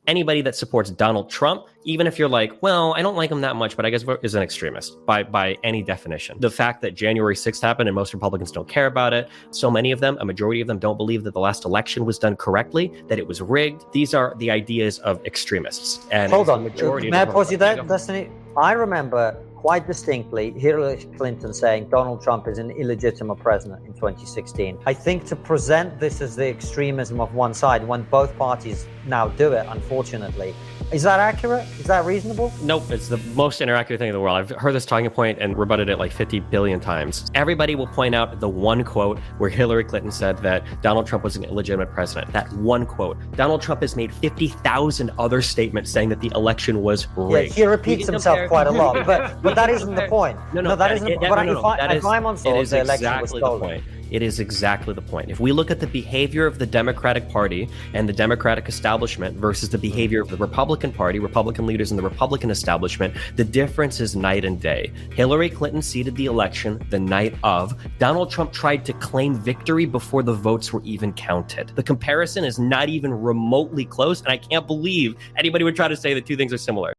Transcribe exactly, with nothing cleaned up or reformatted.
anybody that supports Donald Trump, even if you're like, well, I don't like him that much, but I guess is an extremist by by any definition. The fact that January sixth happened and most Republicans don't care about it, so many of them, a majority of them, don't believe that the last election was done correctly, that it was rigged. These are the ideas of extremists. And hold on, majority may I pause you there, Destiny? I remember quite distinctly Hillary Clinton saying Donald Trump is an illegitimate president in twenty sixteen. I think to present this as the extremism of one side when both parties now do it, unfortunately, is that accurate? Is that reasonable? Nope, it's the most inaccurate thing in the world. I've heard this talking point and rebutted it like fifty billion times. Everybody will point out the one quote where Hillary Clinton said that Donald Trump was an illegitimate president. That one quote. Donald Trump has made fifty thousand other statements saying that the election was rigged. Yeah, he repeats himself compare. quite a lot, but but that isn't the point. No, no, no that isn't. It, that, but no, no, if, I, that if is, I'm on it is the election exactly was the point. It is exactly the point. If we look at the behavior of the Democratic Party and the Democratic establishment versus the behavior of the Republican Party, Republican leaders and the Republican establishment, the difference is night and day. Hillary Clinton ceded the election the night of. Donald Trump tried to claim victory before the votes were even counted. The comparison is not even remotely close, and I can't believe anybody would try to say the two things are similar.